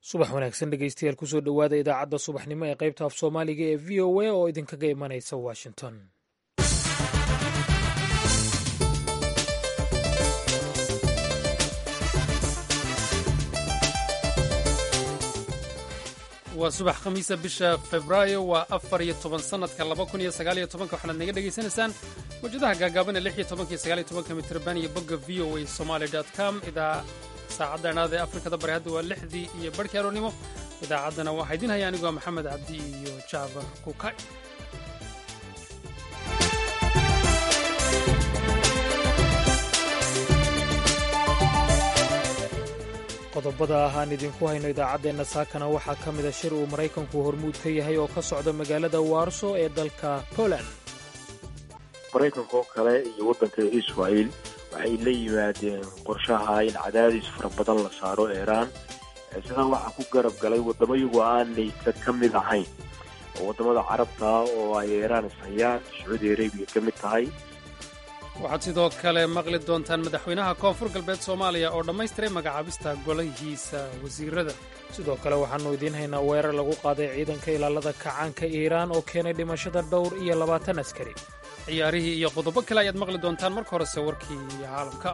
subax wanaagsan dhegeystayaal kusoo dhowaada idaacadda subaxnimo ee qaybta af soomaaliga ee v o a oo idinkaga imanaysa washington. waa subax khamiisa bisha febraayo waa 14 sanadka 2019 waxaad naga dhegaysanaysaan mawjadaha gaagaaban ee 16 iyo 19 mitirban iyo bogga voasomali.com idaa saacaddaanaada ee afrikada bari hadda waa 6dii iyo barhkii aroornimo idaacaddana waxaa idin haya aniguaa maxamed cabdi iyo jaabar kukay. qodobada aan idinku hayno idaacaddeenna saakana waxaa ka mida shir uu maraykanku hormuud ka yahay oo ka socda magaalada warso ee dalka Poland. maraykanka oo kale iyo waddanka Israel waxay la yimaadeen qorshaha in cadaadis fara badan la saaro Iiraan sidaa waxaa ku garab galay waddamo iyagu aanay ka mid ahayn oo waddamada carabta oo ay Iiraan ishayaan Sacuudi Arabiya ka mid tahay. waxaad sidoo kale maqli doontaan madaxweynaha koonfur galbeed Soomaaliya oo dhammaystiray magacaabista golahiisa wasiirada. sidoo kale waxaannu idiin haynaa weerar lagu qaaday ciidanka ilaalada kacaanka Iiraan oo keenay dhimashada dhowr iyo 20 askari. ciyaarihii iyo qodobo kale ayaad maqli doontaan marka horese warkii caalamka.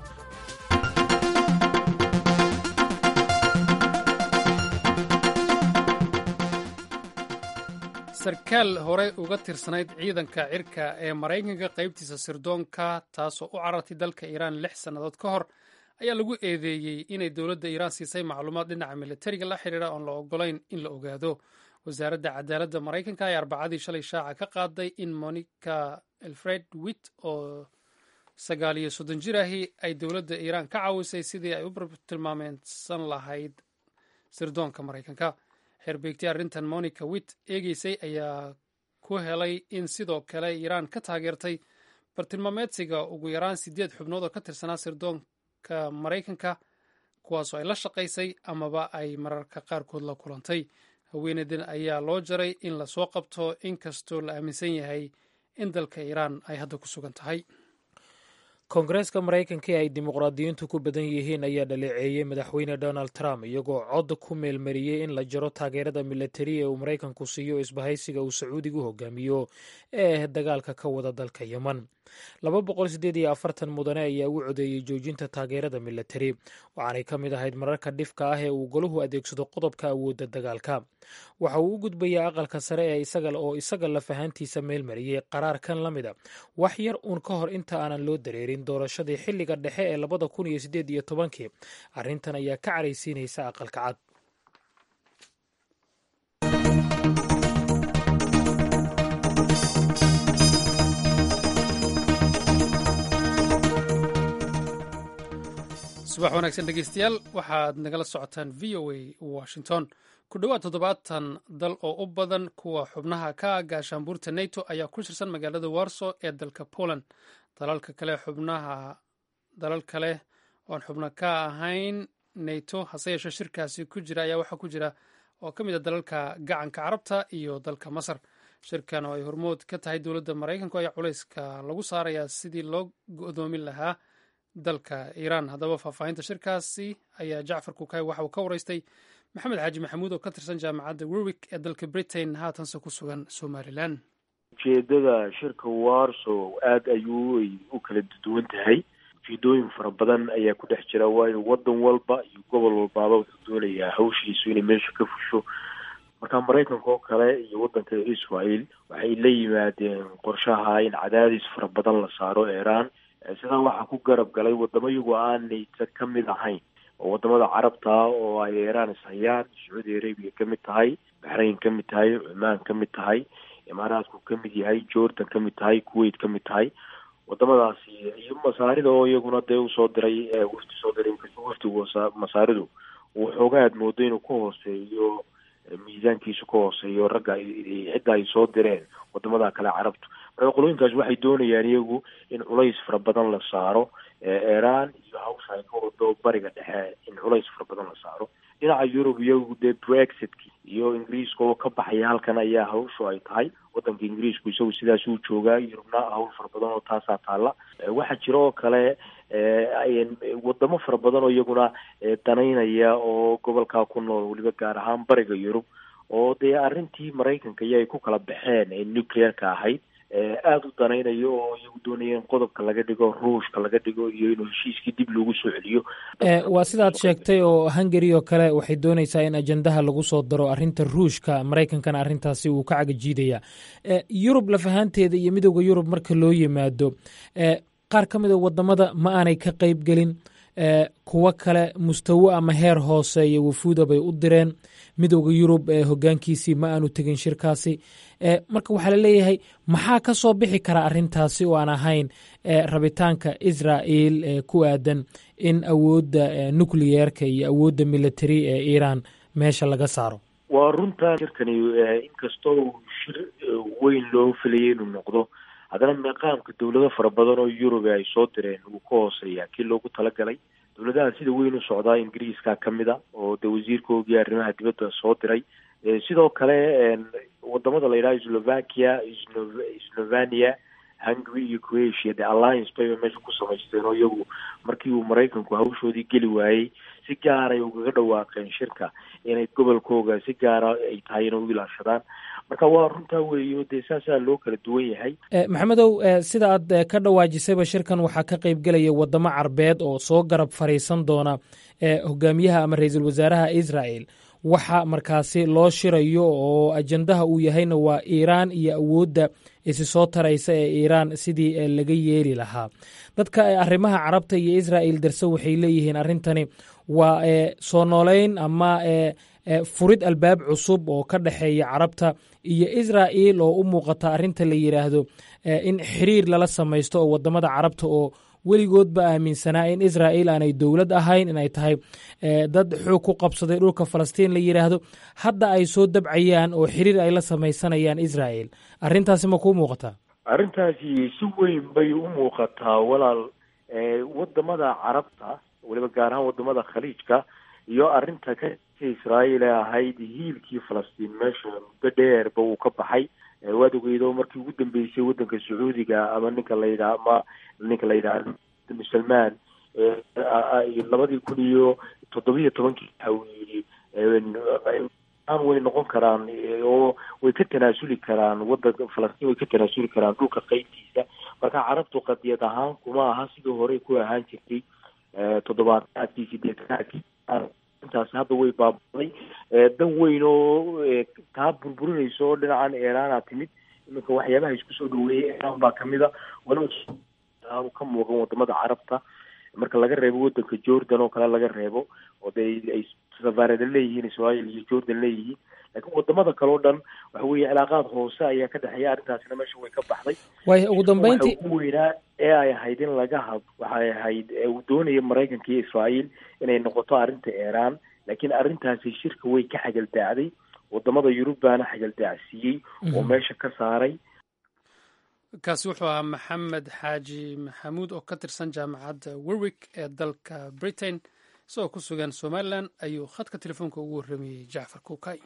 sarkaal horey uga tirsanayd ciidanka cirka ee maraykanka qaybtiisa sirdoonka taasoo u carartay dalka Iiraan 6 sannadood ka hor ayaa lagu eedeeyey inay dowladda Iiraan siisay macluumaad dhinaca militariga la xidhiidha oon la ogolayn in la ogaado. wasaaradda cadaaladda maraykanka ayaa arbacadii shalay shaaca ka qaaday in Monica Alfred Witt oo 39 jir ahi ay dowladda Iiraan ka caawisay sidii ay u tilmaameysan lahayd sirdoonka maraykanka. xerbeegtay arrintan Monica Witt eegeysay ayaa ku helay in sidoo kale Iiraan ka taageertay bartilmaameedsiga ugu yaraan 8 xubnood oo ka tirsanaa sirdoonka maraykanka kuwaasoo ay la shaqaysay amaba ay mararka qaarkood la kulantay. haweeneydan ayaa loo jaray in lasoo qabto inkastoo la aaminsan yahay in dalka Iiraan ay hadda ku sugan tahay. koongareeska maraykanka ee ay dimuqraadiyiintu ku badan yihiin ayaa dhaleeceeyey madaxweyne donald trump iyagoo cod ku meelmariyey in la jaro taageerada militari ee uu maraykanku siiyo isbahaysiga uu sacuudigu hogaamiyo ee dagaalka ka wada dalka yeman. 248 mudane ayaa u codeeyey joojinta taageerada militari waxaanay ka mid ahayd mararka dhifka ah ee uu goluhu adeegsado qodobka awoodda dagaalka. waxa uu u gudbayaa aqalka sare ee isaga lafahantiisa meelmariyey qaraarkan la mida wax yar uun ka hor inta aanan loo dareerin doorashadii xilliga dhexe ee 2018 arrintan ayaa ka caraysiinaysa aqalka cad. subax wanaagsan dhegeystayaal waxaad nagala socotaan v o a washington. ku dhowaad 70 dal oo u badan kuwa xubnaha ka gaashaanbuurta NATO ayaa ku shirsan magaalada warso ee dalka Poland. dalal kale oon xubno ka ahayn NATO hase yeeshee shirkaasi ku jira ayaa waxaa ku jira oo ka mid a dalalka gacanka carabta iyo dalka Masar. shirkan oo ay hormood ka tahay dowladda Maraykanku ayaa culayska lagu saarayaa sidii loo go'doomin lahaa dalka Iiraan. haddaba faahfaahinta shirkaasi ayaa Jacfar Kukay waxa uu ka waraystay maxamed xaaji maxamuud oo ka tirsan jaamacadda Warwick ee dalka Britain haatanse ku sugan Somaliland. ujeedada shirka warso aad ayuu u kala duwan tahay. ujeedooyin fara badan ayaa ku dhex jira waayo waddan walba iyo gobol walbaaba wuxuu doonayaa hawshiisu inay meesha ka fusho. marka maraykanka oo kale iyo waddanka Israel waxay la yimaadeen qorshaha in cadaadis fara badan la saaro Iiraan sidaa waxaa ku garab galay waddamo iyagu aanay ka mid ahayn oo waddamada carabta oo ay Iiraan ishayaan Sacuudi Arabiya ka mid tahay, Bahrain ka mid tahay, Cumaan ka mid tahay, Imaaraadku ka mid yahay, Jordan ka mid tahay, Kuwait ka mid tahay. waddamadaasi iyo masaarida oo iyaguna dee usoo diray waftigu masaaridu uu xoogaad moodo inuu ka hooseeyo miisaankiisu ka hooseeyo ragga cidda ay soo direen waddamada kale carabtu. marka qolooyinkaas waxay doonayaan iyagu in culays fara badan la saaro Iiraan iyo hawsha ay ka wado bariga dhexe in culays fara badan la saaro. dhinaca Yurub iyagu dee Brexit iyo Ingiriiska oo ka baxaya halkan ayaa hawshu ay tahay. waddanka Ingiriisku isagu sidaas uu joogaa, Yurubna hawl fara badan oo taasaa taalla. waxaa jira oo kale wadamo fara badan oo iyaguna danaynaya oo gobolkaa ku nool weliba gaar ahaan bariga Yurub oo dee arrintii Maraykanka ay ku kala baxeen ee nuclear-ka ahayd aada u danaynayo oo iyagu doonayeen qodobka laga dhigo ruushka laga dhigo iyo inuu heshiiskii dib loogu soo celiyo. waa sidaad sheegtay oo Hungary oo kale waxay doonaysaa in ajandaha lagu soo daro arrinta ruushka, Maraykankana arrintaasi uu ka cagajiidaya. Yurub lafahaanteeda iyo midowda Yurub marka loo yimaado qaar ka mid a wadamada ma aanay ka qayb gelin, kuwo kale mustawo ama heer hooseeya wafuuda bay u direen. midowda Yurub hoggaankiisii ma aanu tegin shirkaasi. marka waxaa la leeyahay maxaa ka soo bixi kara arrintaasi oo aan ahayn rabitaanka Israa'iil ku aadan in awoodda nuclear-ka iyo awoodda military ee Iran meesha laga saaro? waa runtaa shirkani inkastoo shir weyn loo filayay inuu noqdo, haddana maqaamka dawlado fara badan oo Yurub ay soo direen uu ka hooseeya kii loogu talagalay. dawladaha sida weyn u socdaa Ingiriiska ka mid a oo de wasiirkoogii arrimaha dibadda soo diray. sidoo kale wadamada la yidhaha Slovakia, Slovenia, Hungary iyo Croatia de alliance bay meesha ku samaysteen oo iyagu markii uu Maraykanku hawshoodii geli waayey si gaaray ugaga dhawaaqeen shirka inay gobolkooga si gaara ay tahay inay u ilaashadaan. marka waa runtaa weeyo dee saasaa loo kala duwan yahay. maxamedow, sida aad ka dhawaajisayba shirkan waxaa ka qayb gelaya wadamo carbeed oo soo garab fariisan doona hogaamiyaha ama ra-iisul wasaaraha Israel. waxa markaasi loo shirayo oo ajandaha uu yahayna waa Iran iyo awoodda isi soo taraysa ee Iran sidii laga yeeli lahaa. dadka arrimaha carabta iyo Israel darso waxay leeyihiin arrintani waa soo nooleyn ama furid albaab cusub oo ka dhexeeya carabta iyo Israel oo u muuqata arrinta la yiraahdo in xiriir lala samaysto oo wadamada carabta oo weligoodba aaminsanaa in Israel aanay dowlad ahayn, inay tahay dad xoog ku qabsaday dhulka Falastiin la yiraahdo, hadda ay soo dabcayaan oo xiriir ay la samaysanayaan Israel. arrintaasi ma kuu muuqataa? arrintaasi si weyn bay u muuqataa walaal. wadamada carabta weliba gaar ahaan wadamada khaliijka iyo arrinta ka Israel ee ahayd hiilkii Falastiin meesha muddo dheerba uu ka baxay. waad ogeydo markii ugu dambeysay wadanka Sacuudiga ama ninka la yidhaahdo Salmaan 2017 uu yidhi way noqon karaan oo way ka tanaasuli karaan wadanka Falastiin, way ka tanaasuli karaan dhulka qaybtiisa. marka carabtu qadiyad ahaan kuma aha sidii hore ku ahaan jirtay 70-80 intaas hadda way baabaday. dan weyn oo taa burburinayso oo dhinacan Iran timid. iminka waxyaabaha isku soo dhaweeyay Iran baa kamid a walow ka muuqan wadamada carabta marka laga reebo wadanka Jordan oo kale laga reebo oo ay safaarada leeyihiin Israel iyo Jordan leeyihiin. laakiin wadamada kale oo dhan waxa weeye cilaaqaad hoose ayaa ka dhexeeya. arrintaasina meesha way ka baxday. way ugu dambeyntii weynaa ee ay ahayd in laga waxay ahayd uu doonaya Maraykanka iyo Israel inay noqoto arrinta Iran, laakiin arrintaasi shirka way ka xagaldaacday. wadamada Yurub baana xagaldaacsiiyey oo meesha ka saaray. kaasi wuxuu ahaa maxamed xaaji maxamuud oo ka tirsan jaamacadda Warwick ee dalka Britain, isagoo ku sugan Somaliland ayuu khadka telefoonka ugu warramayey Jacfar Kuukay.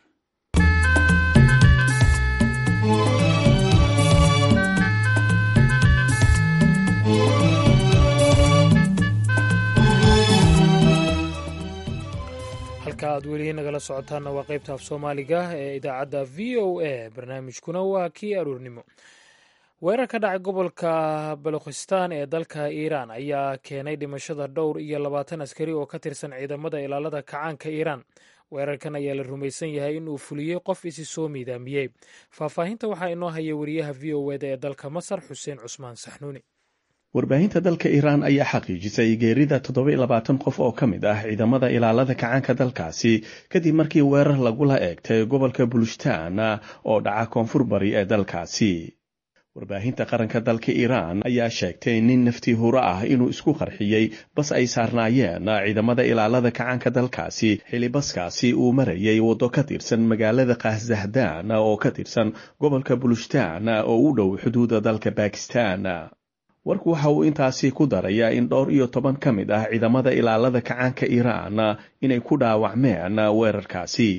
halka aad weli nagala socotaanna waa qaybta af Soomaaliga ee idaacadda VOA. barnaamijkuna waa kii aroornimo. weerar ka dhacay gobolka Balochistan ee dalka Iran ayaa keenay dhimashada 22 askari oo ka tirsan ciidamada ilaalada kacaanka Iran. weerarkan ayaa la rumaysan yahay in uu fuliyey qof isi soo miidaamiyey. faahfaahinta waxaa inoo haya wariyaha VOA ee dalka Masar Xuseen Cusmaan Saxnuuni. warbaahinta dalka Iran ayaa xaqiijisay geerida 27 qof oo ka mid ah ciidamada ilaalada kacaanka dalkaasi kadib markii weerar lagula eegtay gobolka Balochistan oo dhaca koonfur bari ee dalkaasi. warbaahinta qaranka dalka Iran ayaa sheegtay nin naftii huro ah inuu isku qarxiyey bas ay saarnaayeen ciidamada ilaalada kacaanka dalkaasi xilli baskaasi uu marayay waddo ka tirsan magaalada Qahzahdan oo ka tirsan gobolka Balochistan oo u dhow xuduudda dalka Pakistan. warku waxa uu intaasi ku darayaa in 12 ka mid ah ciidamada ilaalada kacaanka Iran inay ku dhaawacmeen weerarkaasi.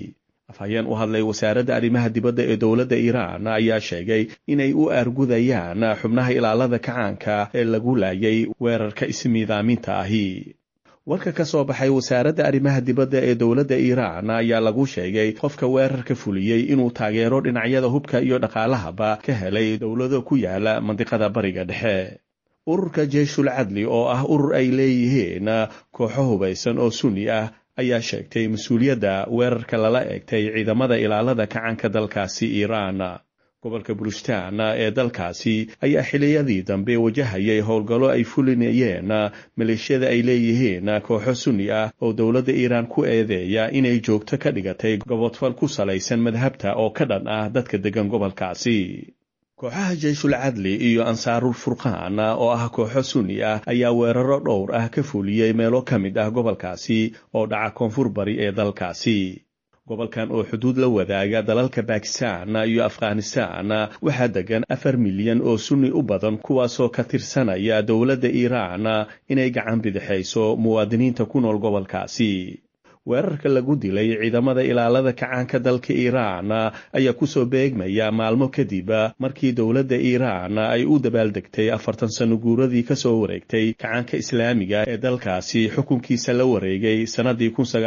afhayeen u hadlay wasaaradda arrimaha dibadda ee dowladda Iiraan ayaa sheegay inay u argudayaan xubnaha ilaalada kacaanka ee lagu laayay weerarka ismiidaaminta ahi. warka ka soo baxay wasaaradda arrimaha dibadda ee dowladda Iiraan ayaa lagu sheegay qofka weerarka fuliyey inuu taageero dhinacyada hubka iyo dhaqaalahaba ka helay dowlado ku yaala mandiqada bariga dhexe. ururka Jeyshul Cadli oo ah urur ay leeyihiin kooxo hubaysan oo sunni ah ayaa sheegtay mas'uuliyadda weerarka lala eegtay ciidamada ilaalada kacaanka dalkaasi Iiraan. gobolka Bulustaan ee dalkaasi ayaa xiliyadii dambe wajahayay howlgallo ay fulinayeen maleeshiyada ay leeyihiin kooxo sunni ah oo dowladda Iiraan ku eedeeya inay joogto ka dhigatay gobodfal ku salaysan madhabta oo ka dhan ah dadka degan gobolkaasi. kooxaha Jeyshul Cadli iyo Ansaarul Furqaan oo ah kooxo sunni ah ayaa weeraro dhowr ah ka fuliyey meelo ka mid ah gobolkaasi oo dhaca koonfur bari ee dalkaasi. gobolkan oo xuduud la wadaaga dalalka Bakistan iyo Afghanistan waxaa degan 4 milyan oo sunni u badan kuwaasoo ka tirsanaya dowladda Iiraan inay gacan bidixayso muwaadiniinta ku nool gobolkaasi. weerarka lagu dilay ciidamada ilaalada kacaanka dalka Iiraan ayaa ku soo beegmaya maalmo kadib markii dowladda Iiraan ay u dabaaldegtay 40 sano guuradii ka soo wareegtay kacaanka islaamiga ee dalkaasi xukunkiisa la wareegay sanadii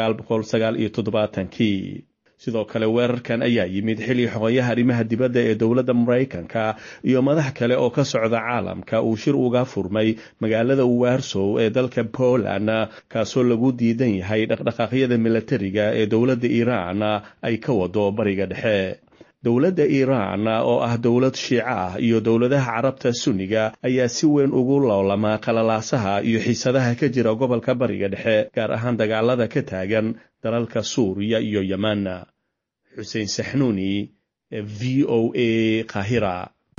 1979. sidoo kale weerarkan ayaa yimid xilli xogayaha arrimaha dibadda ee dowladda Mareykanka iyo madax kale oo ka socda caalamka uu shir uga furmay magaalada Warsaw ee dalka Poland kaasoo lagu diidan yahay dhaqdhaqaaqyada militariga ee dowladda Iiraan ay ka wado bariga dhexe. dowladda Iiraan oo ah dowlad Shiica ah iyo dowladaha Carabta Sunniga ayaa si weyn ugu loolama qalalaasaha iyo xiisadaha ka jira gobolka bariga dhexe gaar ahaan dagaalada ka taagan dalalka Suuriya iyo Yemen. Xuseen Saxnuuni, VOA Qaahira.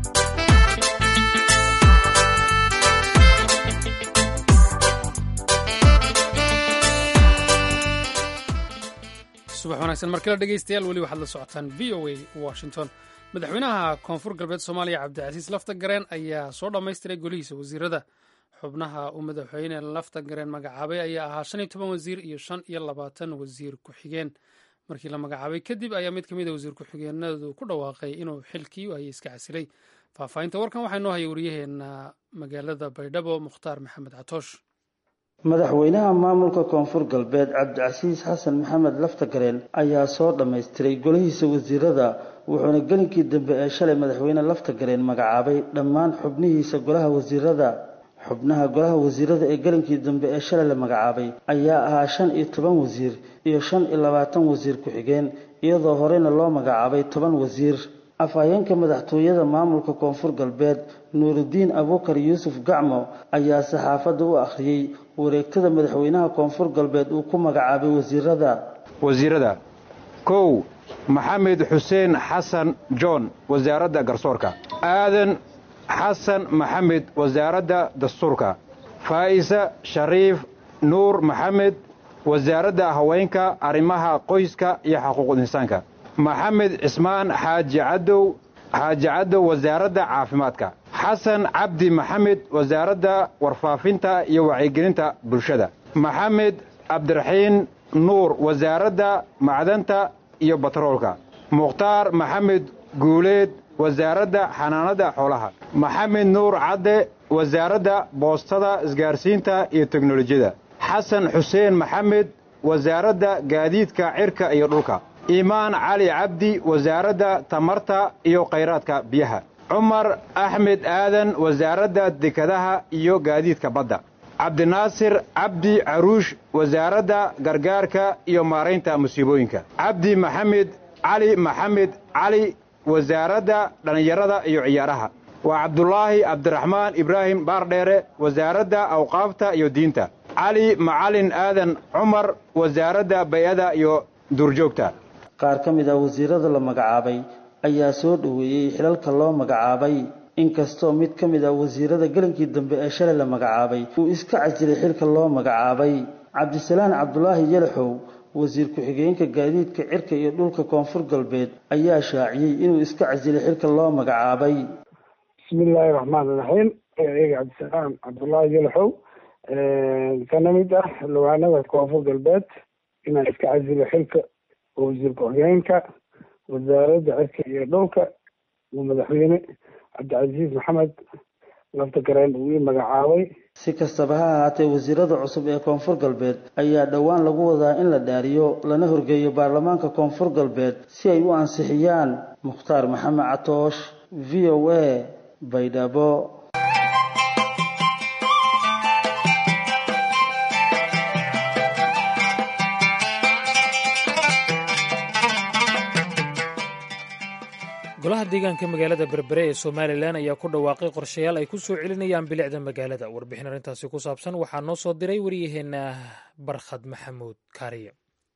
subax wanaagsan markale dhegeystayaal weli waxaad la socotaan VOA Washington. madaxweynaha koonfur galbeed Soomaaliya Cabdicasiis Laftagareen ayaa soo dhammaystiray golihiisa wasiirada. xubnaha uu madaxweyne Laftagareen magacaabay ayaa ahaa 15 wasiir iyo 25 wasiir ku-xigeen. markii la magacaabay kadib ayaa mid ka mid ah wasiir ku-xigeenadu ku dhawaaqay inuu xilkii ay iska casilay. faahfaahinta warkan waxaa noo haya wariyaheena magaalada Baydhabo Mukhtaar Maxamed Catoosh. madaxweynaha maamulka koonfur galbeed Cabdicasiis Xasan Maxamed Laftagareen ayaa soo dhammaystiray golihiisa wasiirada wuxuuna gelinkii dambe ee shalay madaxweyne Laftagareen magacaabay dhammaan xubnihiisa golaha wasiirada. xubnaha golaha wasiirada ee gelinkii dambe ee shalay la magacaabay ayaa ahaa 15 wasiir iyo 25 wasiir ku-xigeen iyadoo horeyna loo magacaabay 10 wasiir. afhayeenka madaxtooyada maamulka koonfur galbeed Nuurudiin Abuukar Yuusuf Gacmo ayaa saxaafadda u akhriyay wareegtada madaxweynaha koonfur galbeed uu ku magacaabay wasiirada. 1 Maxamed Xuseen Xasan John wasaaradda garsoorka. aadan xasan maxamed wasaaradda dastuurka. faa'isa Shariif Nuur Maxamed wasaaradda haweenka arrimaha qoyska iyo xuquuqul insaanka. maxamed Cismaan Xaaji Cadow wasaaradda caafimaadka. xasan Cabdi Maxamed wasaaradda warfaafinta iyo wacyigelinta bulshada. maxamed Cabdiraxiin Nuur wasaaradda macdanta iyo batroolka. mukhtaar maxamed Guuleed wasaaradda xanaanada xoolaha. maxamed Nuur Cadde wasaaradda boostada isgaarsiinta iyo teknolojiyada. xasan Xuseen Maxamed wasaaradda gaadiidka cirka iyo dhulka. iimaan cali cabdi wasaaradda tamarta iyo khayraadka biyaha. cumar axmed aadan wasaaradda dekedaha iyo gaadiidka badda. cabdinaasir cabdi caruush wasaaradda gargaarka iyo maaraynta musiibooyinka. cabdi maxamed cali wasaaradda dhallinyarada iyo ciyaaraha. waa cabdulaahi cabdiraxmaan ibraahim baardheere wasaaradda awqaafta iyo diinta. cali macalin aadan cumar wasaaradda bay'ada iyo duurjoogta. qaar ka mid ah wasiirada la magacaabay ayaa soo dhaweeyay xilalka loo magacaabay inkastoo mid ka mid ah wasiirada gelinkii dambe ee shalay la magacaabay uu iska casilay xilka loo magacaabay. Cabdisalaan Cabdulaahi Yalaxow wasiir ku-xigeenka gaadiidka cirka iyo dhulka koonfur galbeed ayaa shaaciyay inuu iska casilay xilka loo magacaabay. bismillaahi raxmaani raxiim. Cabdisalaan Cabdulaahi Yalaxow kana mid ah xildhibaanada koonfur galbeed inaan iska casilo xilka oo wasiir ku-xigeenka wasaaradda cirka iyo dhulka uu madaxweyne cabdicasiis maxamed laftagareen uu ii magacaabay. si kastaba ha ahaatee wasiirada cusub ee koonfur galbeed ayaa dhowaan lagu wadaa in la dhaariyo lana horgeeyo baarlamaanka koonfur galbeed si ay u ansixiyaan. mukhtaar maxamed catoosh, v o a, baydhabo. golaha deegaanka magaalada berbere ee somalilan ayaa ku dhawaaqay qorshayaal ay ku soo celinayaan bilicda magaalada. warbixin arrintaasi ku saabsan waxaa noo soo diray waryaheena barkhad maxamuud kaariye.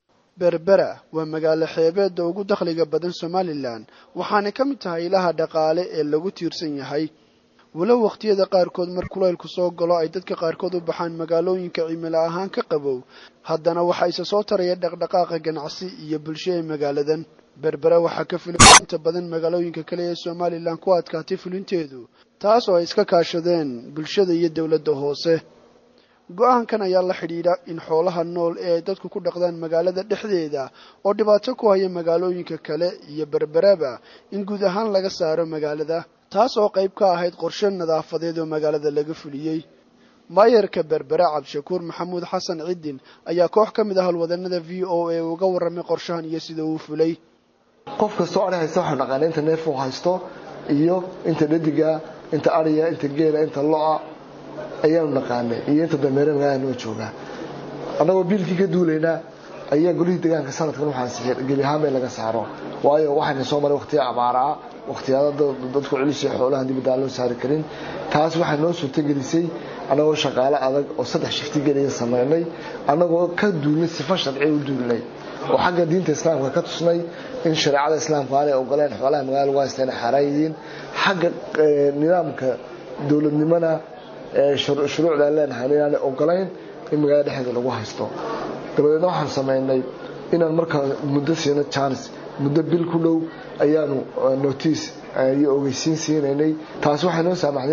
berbera waa magaalo xeebeedda ugu dakhliga badan somalilan, waxaana ka mid tahay ilaha dhaqaale ee lagu tiirsan yahay. walow wakhtiyada qaarkood mar kulaylku soo galo ay dadka qaarkood u baxaan magaalooyinka cimilo ahaan ka qabow, haddana waxaa isa soo taraya dhaqdhaqaaqa ganacsi iyo bulsho ee magaaladan. berbera waxaa ka fulin inta badan magaalooyinka kale ee somalilan ku adkaatay fulinteedu, taas oo ay iska kaashadeen bulshada iyo dowladda hoose. go-aankan ayaa la xidhiidha in xoolaha nool ee ay dadku ku dhaqdaan magaalada dhexdeeda oo dhibaato ku haya magaalooyinka kale iyo berberaba in guud ahaan laga saaro magaalada, taas oo qayb ka ahayd qorshe nadaafadeed oo magaalada laga fuliyey. maayarka berbera cabdishakuur maxamuud xasan cidin ayaa koox ka mid ah halwadanada v o a uga warramay qorshahan iyo sida uu fulay. qof kastoo ari haysta waxaa naqaana inta neef uu haysto iyo inta dhadiga, inta ariya, inta geela, inta lo-a ayaanu naqaanay, iyo inta dameere magaalada noo joogaa. annagoo biilkii ka duulaynaa ayaa golihii deegaanka sanadkan waxaa gebi ahaan bay laga saaro, waayo waxayna soo maray waqtiya abaaraa, waqtiyaada dadku celisay xoolahan dibadda aan loo saari karin. taas waxay noo suurtagelisay annagoo shaqaale adag oo 3 shifti geliya samaynay, annagoo ka duulnay sifa sharci u duulnay oo xagga diinta islaamka ka tusnay in shariicada islaamka aanay ogoleen xoolaha magaalada lagu haysta inay xaaraan yihiin. xagga nidaamka dowladnimada shuruucda leenahay inaanay ogolayn in magaalada dhexdeeda lagu haysto. dabadeedna waxaan samaynay inaan markaa muddo siino chance, muddo bil ku dhow ayaanu notice iyo ogeysiin siinaynay. taas waxay noo saamaxday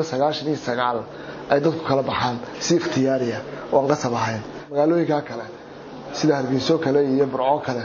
99% ay dadku kala baxaan si ikhtiyaariya oo aan qasab ahayn. magaalooyinka kale sida Hargeysa kale iyo Burco kale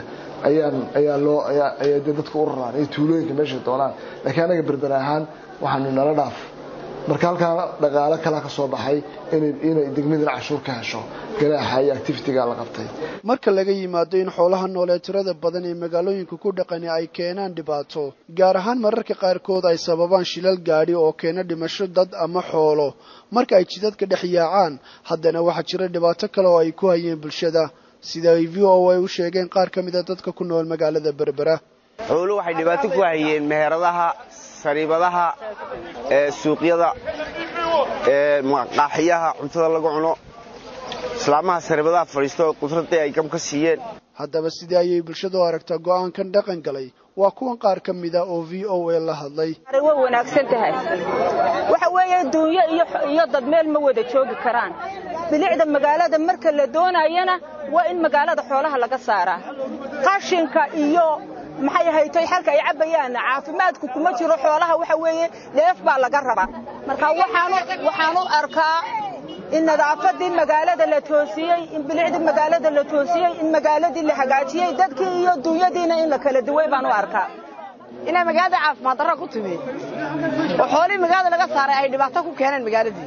ayaa dadku u raraan iyo tuulooyinka meesha doonaan, laakiin anaga berber ahaan waxaanu nala dhaaf. marka halkaa dhaqaale kala ka soo baxay inay degmada cashuur ka hesho ganaaxa iyo activity-ga la qabtay. marka laga yimaado in xoolaha nool ee tirada badan ee magaalooyinka ku dhaqani ay keenaan dhibaato, gaar ahaan mararka qaarkood ay sababaan shilal gaadhi oo keena dhimasho dad ama xoolo marka ay jidadka dhex yaacaan, haddana waxaa jira dhibaato kale oo ay ku hayeen bulshada, sida ay v o a u sheegeen qaar ka mid a dadka ku nool magaalada berbera. xooluhu waxay dhibaato ku hayeen meheradaha, sariibadaha, suuqyada, maqaaxiyaha cuntada lagu cuno, islaamaha sariibadaha fadhiisto qudradii ay gam ka siiyeen. haddaba sidii ayay bulshadu aragtaa go-aankan dhaqan galay? waa kuwan qaar ka mid a oo v o a la hadlay. way wanaagsan tahay. waxa weeye duunyo iyo dad meel ma wada joogi karaan. bilicda magaalada marka la doonayana waa in magaalada xoolaha laga saaraa. qashinka iyo maxay haytay halka ay cabayaan caafimaadku kuma jiro xoolaha, waxa weeye leef baa laga rabaa. marka waxaan u arkaa in nadaafadii magaalada la toosiyay, in bilicda magaalada la toosiyay, in magaaladii la hagaajiyay, dadkii iyo dunyadiina in la kala duway baan u arkaa. inay magaalada caafimaad darro ku timi oo xoolihii magaalada laga saaray ay dhibaato ku keeneen magaaladii,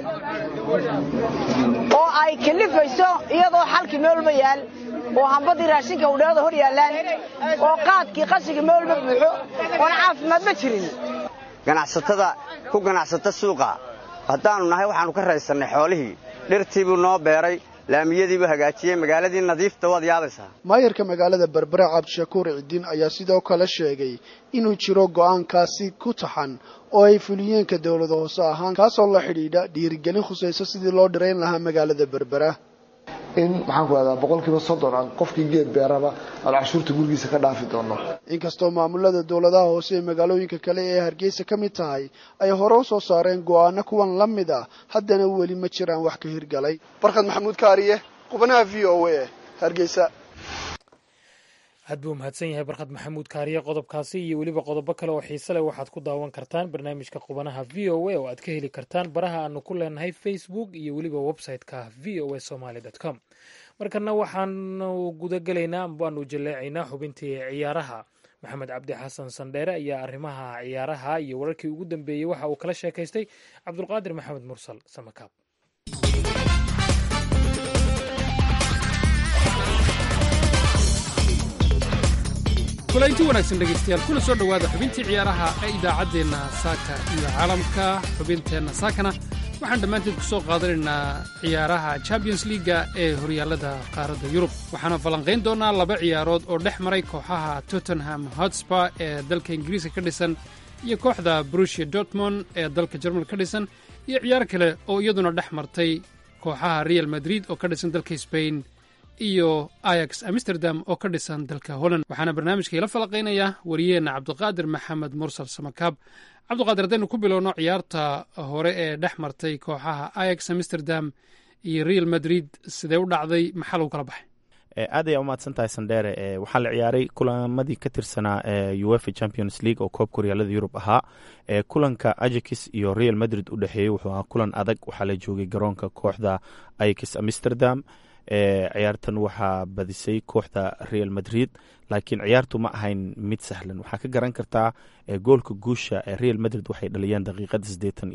oo ay kalifayso iyadoo xalkii meel walba yaal, oo hambadii raashinka udheeda hor yaalaan, oo qaadkii qashiga meel walba buuxo, oona caafimaad ma jirin. ganacsatada ku ganacsata suuqa haddaanu nahay waxaanu ka raysannay xoolihii, dhirtiibuu noo beeray, laamiyadiibuu hagaajiyey, magaaladii nadiifta waad yaabaysaa. maayarka magaalada berbera cabdishakuur cidin ayaa sidoo kale sheegay inuu jiro go-aankaasi ku taxan oo ay fuliyeenka dowlada hoose ahaan, kaasoo la xidhiidha dhiirigelin khusayso sidii loo dhirayn lahaa magaalada berbera. in maxaan ku aadaa 30% aan qofkii geed beeraba aan cashuurta gurigiisa ka dhaafi doono. inkastoo maamulada dowladaha hoose ee magaalooyinka kale ee Hargeysa ka mid tahay ay hore u soo saareen go'aano kuwan la mid ah, haddana weli ma jiraan wax ka hirgalay. barkad maxamuud kaariye, qubanaha v o a, Hargeysa. aad buu mahadsan yahay barkad maxamuud kaariye. qodobkaasi iyo weliba qodobo kale oo xiise leh waxaad ku daawan kartaan barnaamijka qubanaha v o a oo aad ka heli kartaan baraha aanu ku leenahay Facebook iyo weliba website-ka voasomali.com. markana waxaanu gudagelaynaa waanu jaleecaynaa xubintii ciyaaraha. maxamed cabdi xasan sandheere ayaa arrimaha ciyaaraha iyo wararkii ugu dambeeyey waxa uu kala sheekaystay cabdulqaadir maxamed mursal samakaab. kulanti wanaagsan dhegaystayaal kuna soo dhowaada xubintii ciyaaraha ee idaacaddeenna saaka iyo caalamka. xubinteenna saakana waxaan dhammaanteed ku soo qaadanaynaa ciyaaraha champions liiga ee horyaallada qaaradda yurub. waxaana falanqayn doonnaa laba ciyaarood oo dhex maray kooxaha tottenham hotspur ee dalka ingiriiska ka dhisan iyo kooxda brusia dortmond ee dalka jermal ka dhisan, iyo ciyaar kale oo iyaduna dhex martay kooxaha real madrid oo ka dhisan dalka sbain iyo ayax amsterdam oo ka dhisan dalka holland. waxaana barnaamijka ila falaqaynaya wariyeenna cabdiqaadir maxamed mursal samakaab. cabdiqaadir, haddaynu ku bilowno ciyaarta hore ee dhex martay kooxaha ayax amsterdam iyo real madrid, sidee u dhacday, maxaa lagu kala baxay? aad ayaa umahadsan tahay sandheere. waxaa la ciyaaray kulamadii ka tirsanaa uefa champions league oo koobka horyaalada yurub ahaa. kulanka ajax iyo real madrid u dhexeeyey wuxuu ahaa kulan adag. waxaa la joogay garoonka kooxda ayax amsterdam. ciyaartan waxaa badisay kooxda real madrid, laakiin ciyaartu ma ahayn mid sahlan. waxaa ka garan kartaa goolka guusha ee real madrid waxay dhaliyeen daqiiqada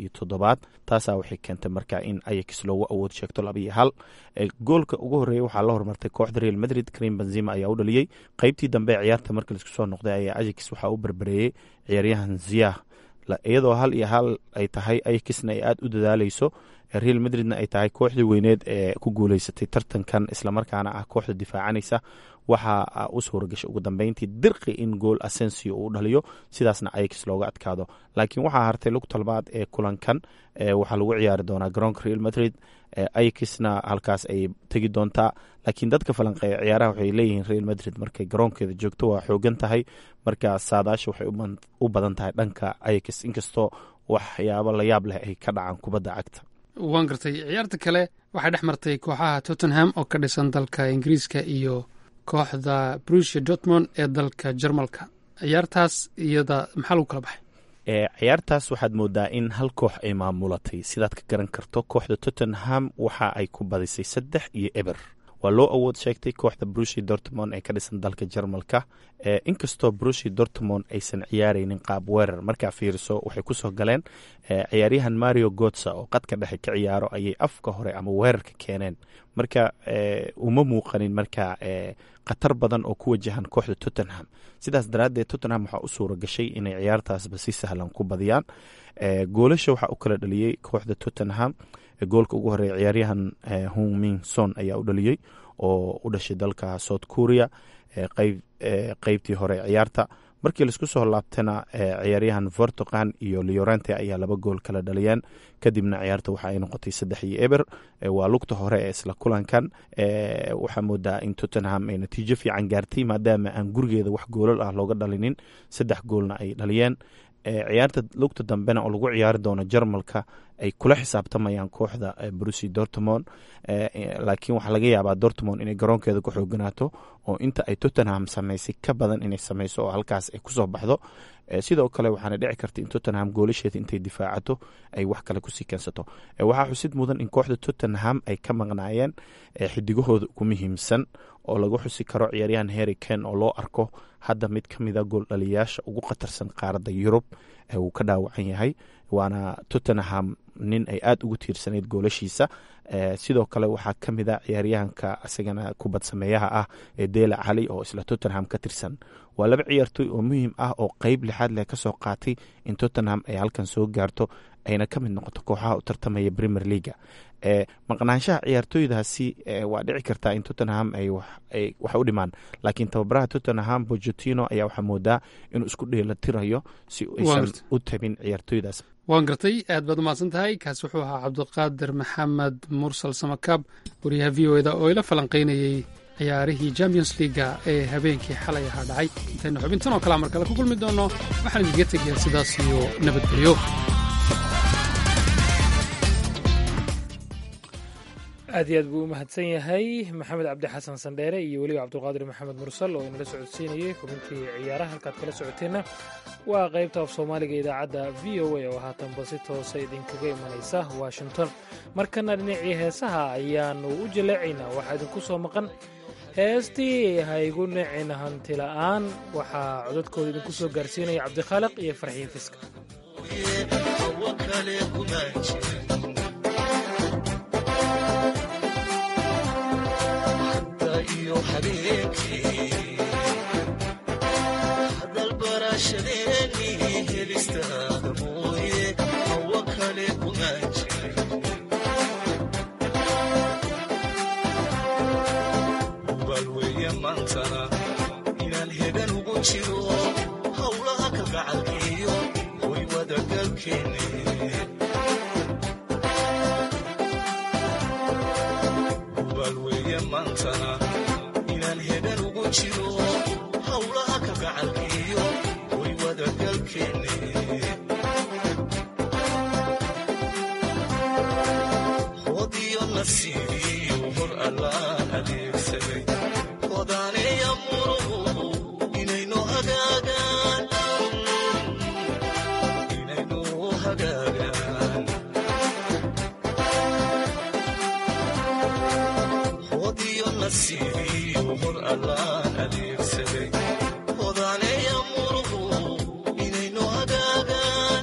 87. taasaa waxay keentay marka in ayax loogu awood sheegto 2-1. goolka ugu horeeya waxaa la hormartay kooxda real madrid, karim benzema ayaa u dhaliyey. qeybtii dambe ee ciyaarta marka laisku soo noqday ayaa ajax waxaa u berbereeyey ciyaaryahan ziyah, iyadoo 1-1 ay tahay. ayaxna ay aada u dadaaleyso, real madridna ay tahay kooxdii weyneed ee ku guuleysatay tartankan, islamarkaana ah kooxda difaacanaysa. waxaa u suura gashay ugu dambeyntii dirqi in gool asensio uu dhaliyo, sidaasna ayax looga adkaado. laakiin waxaa hartay lugta labaad ee kulankan. waxaa lagu ciyaari doonaa garoonka real madrid. ayaxna halkaas ay tegi doontaa, laakiin dadka falanqeeya ciyaaraha waxay leeyihiin real madrid markay garoonkeeda joogto waa xoogan tahay. marka saadaasha waxay u badan tahay dhanka ayax, inkastoo waxyaabo la yaab leh ay ka dhacaan kubadda cagta. waan gartay. ciyaarta kale waxay dhex martay kooxaha tottenham oo ka dhisan dalka ingiriiska iyo kooxda brusia dortmond ee dalka jermalka. ciyaartaas iyada maxaa lagu kala baxay? ciyaartaas waxaad moodaa in hal koox ay maamulatay. sidaad ka garan karto kooxda tottenham waxa ay ku badisay 3-0. waa loo awood sheegtay kooxda brusia dortmond ee ka dhisan dalka jermalka. inkastoo brusia dortmond aysan ciyaaraynin qaab weerar, markaa fiiriso waxay kusoo galeen ciyaaryahan mario gotsa oo qadka dhexe ka ciyaaro ayay afka hore ama weerarka keeneen. marka uma muuqanin marka khatar badan oo ku wajahan kooxda tottenham. sidaas daraaddeed tottenham waxaa u suura gashay inay ciyaartaasba si sahlan ku badiyaan. goolasha waxaa u kala dhaliyey kooxda tottenham. goolka ugu horeeya ciyaaryahan Heung-min Son ayaa u dhaliyey oo u dhashay dalka South Korea. qeybtii hore ciyaarta markii laisku soo laabtana ciyaaryahan Vertonghen iyo Llorente ayaa 2 gool kala dhaliyeen. kadibna ciyaarta waxa ay noqotay 3-0. waa lugta hore ee isla kulankan. waxaa moodaa in Tottenham ay natiijo fiican gaartay maadaama aan gurigeeda wax goolal ah looga dhalinin. 3 goolna ay dhaliyeen. ciyaarta lugta dambena oo lagu ciyaari doono Jarmalka ay kula xisaabtamayaan kooxda Borussia Dortmund. laakiin waxaa laga yaabaa Dortmund inay garoonkeeda ku xooganaato oo inta ay Tottenham samaysay ka badan inay samayso oo halkaas ay kusoo baxdo. sidoo kale waxaana dhici karta in Tottenham goolasheeda intay difaacato ay wax kale kusii keensato. waxaa xusid mudan in kooxda Tottenham ay ka maqnaayeen xidigahooda ugu muhiimsan oo lagu xusi karo ciyaaryahan Harry Kane oo loo arko hadda mid ka mid a gool dhaliyaasha ugu khatarsan qaaradda Yurub. uu ka dhaawacan yahay, waana Tottenham nin ay aada ugu tiirsanayd goolashiisa. sidoo kale waxaa ka mid a ciyaaryahanka isagana kubad sameeyaha ah ee Dele Alli oo isla Tottenham ka tirsan. waa 2 ciyaartoy oo muhiim ah oo qeyb lixaad leh kasoo qaatay in Tottenham ay halkan soo gaarto ayna ka mid noqoto kooxaha u tartamaya Premier League. maqnaanshaha ciyaartoydaasi waa dhici kartaa in Tottenham ay wax u dhimaan, laakiin tababaraha Tottenham Pochettino ayaa waxaa moodaa inuu isku dheelitirayo si aysan u tabin ciyaartoydaas. waan gartay, aad baad umahadsan tahay. kaas wuxuu ahaa cabdiqaadir maxamed mursal samakaab, wariyaha v o da oo ila falanqaynayey ciyaarihii Champions League ee habeenkii xalay ahaa dhacay. intaynu xubintan oo kale mar kale ku kulmi doono waxaan idiga tegayaa sidaas iyo nabadgelyo. aad iyo aad buu u mahadsan yahay maxamed cabdi xasan sandheere iyo weliba cabdulqaadir maxamed mursal oo inala socodsiinayey xubintii ciyaaraha halkaad kala socoteenna waa qaybta af soomaaliga idaacadda v o a oo haatanba si toosa idinkaga imanaysa washington markana dhinacii heesaha ayaannu u jaleecaynaa waxaa idinku soo maqan heestii ha igu nicin hantila'aan waxaa codadkooda idinku soo gaarsiinaya cabdikhaaliq iyo farxiin fiska inaan hegan ugu jiro hawlaha kalgacalkiyo way wadagalkeene hubaal weeye maantana inaan hegan ugu jiro hawlaha kalgacalkiyo way wadagalkeene hodiyo nasiibiyo hor allaan adeegsaday hor allaan adeegsaday hodaaneeya muruhu inaynu hagaagaan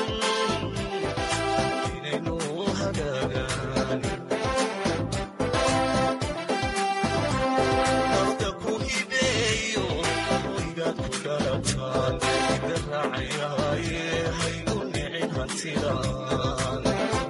horta ku hibeeyo hoygaad ku dhalataan ida raacayaaye haygu nicin hantiraan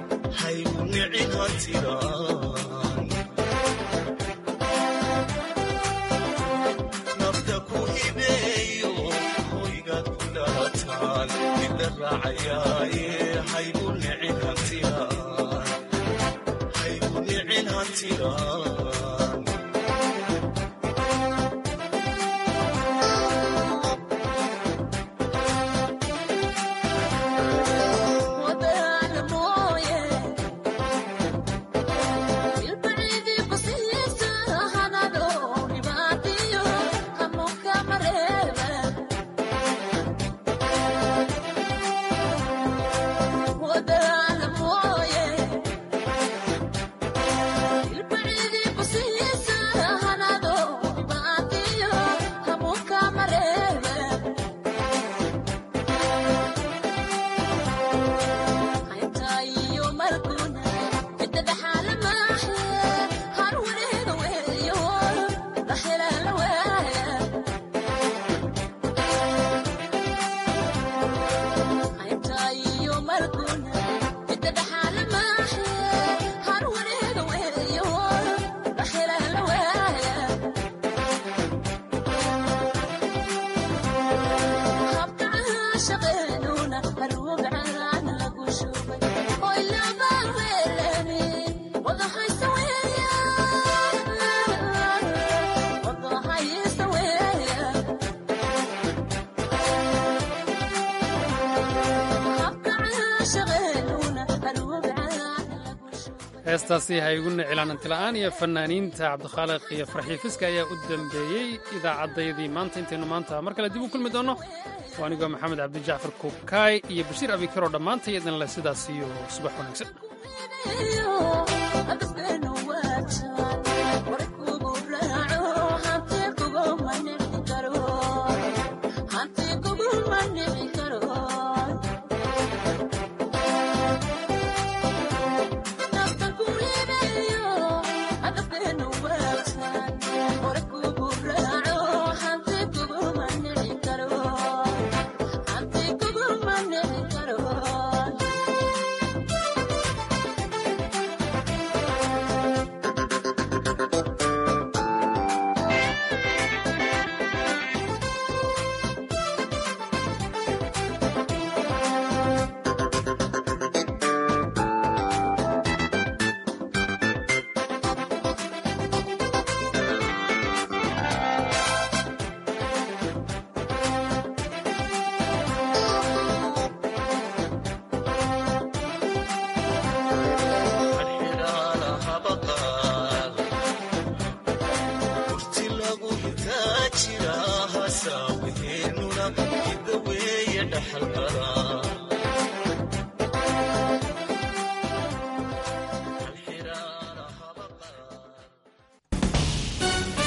heestaasi ha igu nicilaanan tila'aan iyo fanaaniinta cabdikhaaliq iyo farxiin fiska ayaa u dambeeyey idaacaddayadii maanta intaynu maanta mar kale dib u kulmi doonno waa anigoo maxamed cabdijacfar kuubkaay iyo bashiir abikar oo dhammaantay idinle sidaas iyo subax wanaagsan